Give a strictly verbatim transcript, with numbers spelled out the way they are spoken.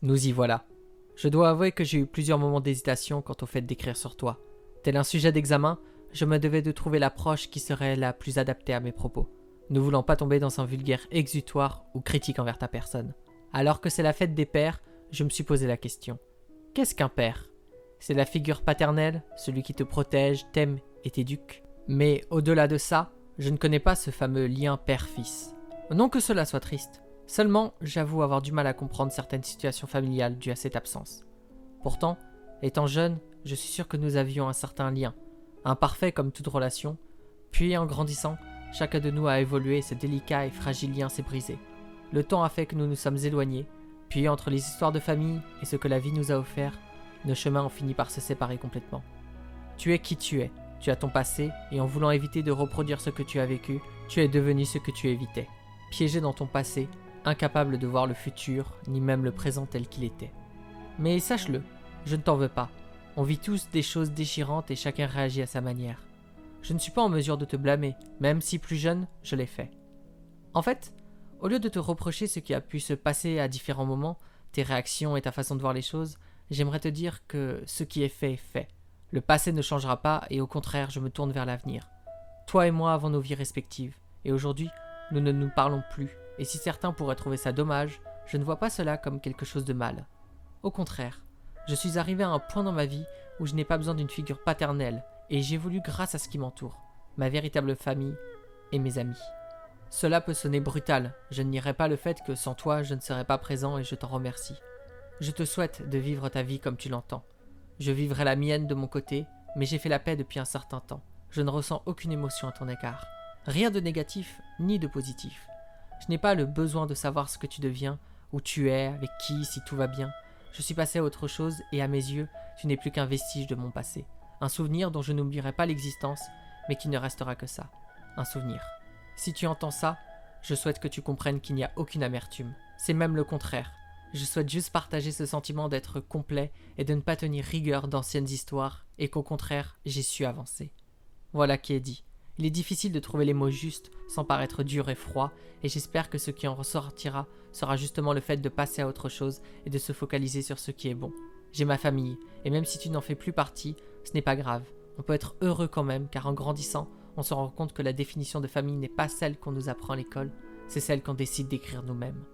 Nous y voilà. Je dois avouer que j'ai eu plusieurs moments d'hésitation quant au fait d'écrire sur toi. Tel un sujet d'examen, je me devais de trouver l'approche qui serait la plus adaptée à mes propos, ne voulant pas tomber dans un vulgaire exutoire ou critique envers ta personne. Alors que c'est la fête des pères, je me suis posé la question. Qu'est-ce qu'un père ? C'est la figure paternelle, celui qui te protège, t'aime et t'éduque. Mais au-delà de ça, je ne connais pas ce fameux lien père-fils. Non que cela soit triste. Seulement, j'avoue avoir du mal à comprendre certaines situations familiales dues à cette absence. Pourtant, étant jeune, je suis sûr que nous avions un certain lien, imparfait comme toute relation, puis en grandissant, chacun de nous a évolué et ce délicat et fragile lien s'est brisé. Le temps a fait que nous nous sommes éloignés, puis entre les histoires de famille et ce que la vie nous a offert, nos chemins ont fini par se séparer complètement. Tu es qui tu es, tu as ton passé, et en voulant éviter de reproduire ce que tu as vécu, tu es devenu ce que tu évitais. Piégé dans ton passé, incapable de voir le futur, ni même le présent tel qu'il était. Mais sache-le, je ne t'en veux pas. On vit tous des choses déchirantes et chacun réagit à sa manière. Je ne suis pas en mesure de te blâmer, même si plus jeune, je l'ai fait. En fait, au lieu de te reprocher ce qui a pu se passer à différents moments, tes réactions et ta façon de voir les choses, j'aimerais te dire que ce qui est fait est fait. Le passé ne changera pas et au contraire, je me tourne vers l'avenir. Toi et moi avons nos vies respectives, et aujourd'hui, nous ne nous parlons plus. Et si certains pourraient trouver ça dommage, je ne vois pas cela comme quelque chose de mal. Au contraire, je suis arrivé à un point dans ma vie où je n'ai pas besoin d'une figure paternelle et j'évolue grâce à ce qui m'entoure, ma véritable famille et mes amis. Cela peut sonner brutal, je ne nierai pas le fait que sans toi je ne serais pas présent et je t'en remercie. Je te souhaite de vivre ta vie comme tu l'entends. Je vivrai la mienne de mon côté, mais j'ai fait la paix depuis un certain temps. Je ne ressens aucune émotion à ton égard. Rien de négatif ni de positif. Je n'ai pas le besoin de savoir ce que tu deviens, où tu es, avec qui, si tout va bien. Je suis passé à autre chose et à mes yeux, tu n'es plus qu'un vestige de mon passé. Un souvenir dont je n'oublierai pas l'existence, mais qui ne restera que ça. Un souvenir. Si tu entends ça, je souhaite que tu comprennes qu'il n'y a aucune amertume. C'est même le contraire. Je souhaite juste partager ce sentiment d'être complet et de ne pas tenir rigueur d'anciennes histoires et qu'au contraire, j'ai su avancer. Voilà qui est dit. Il est difficile de trouver les mots justes sans paraître dur et froid et j'espère que ce qui en ressortira sera justement le fait de passer à autre chose et de se focaliser sur ce qui est bon. J'ai ma famille et même si tu n'en fais plus partie, ce n'est pas grave. On peut être heureux quand même car en grandissant, on se rend compte que la définition de famille n'est pas celle qu'on nous apprend à l'école, c'est celle qu'on décide d'écrire nous-mêmes.